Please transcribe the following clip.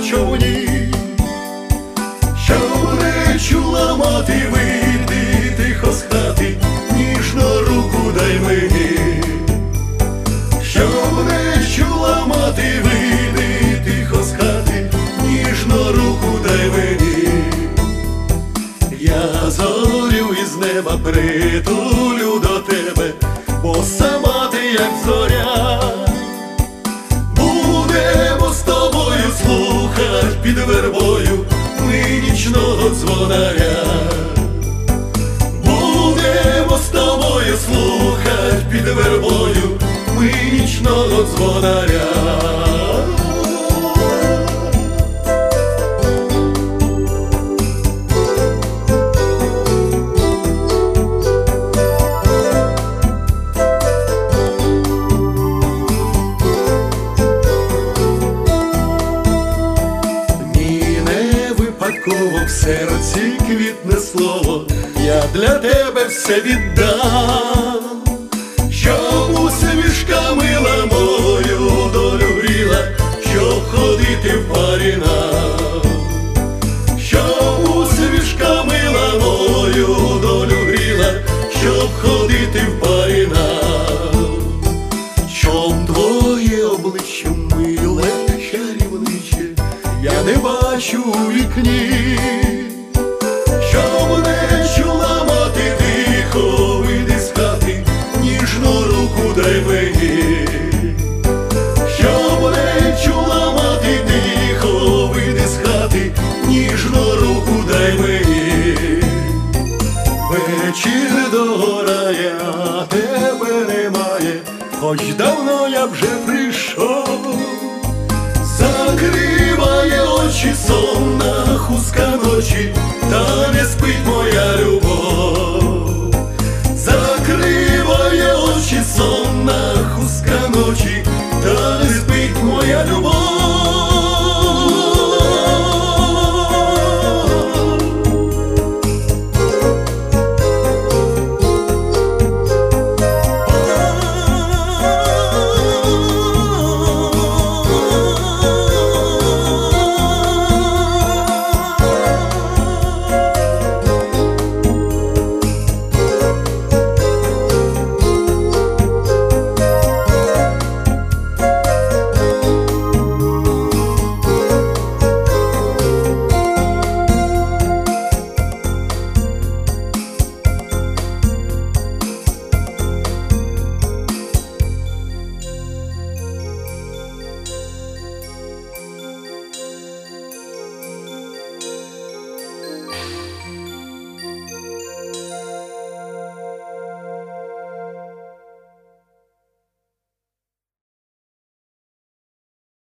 човні, щоб не чула мати, вийди тихо з хати, ніжно руку дай мені, щоб не чула мати, вийди тихо з хати, ніжно руку дай мені. Я зорю із неба притулю до тебе, бо сама ти як зоря. Будемо з тобою слухать під вербою ми нічного дзвонаря. Будемо з тобою слухать під вербою ми нічного дзвонаря. В серці квітне слово, я для тебе все віддам, щоб усмішка мила мою долю гріла, щоб ходити в парі нам, щоб усмішка мила мою долю гріла, щоб ходити в парі нам. Чом твоє обличчя миле, чарівниче, я не бачу у вікні, щоб не чула мати, тихо вийди з хати, ніжну руку дай мені, щоб не чула мати, тихо вийди з хати, ніжну руку дай мені. Вечір догорає, а тебе немає, хоч давно я вже прийшов. Закриває очі сонна хустка ночі, та не спить моя любов.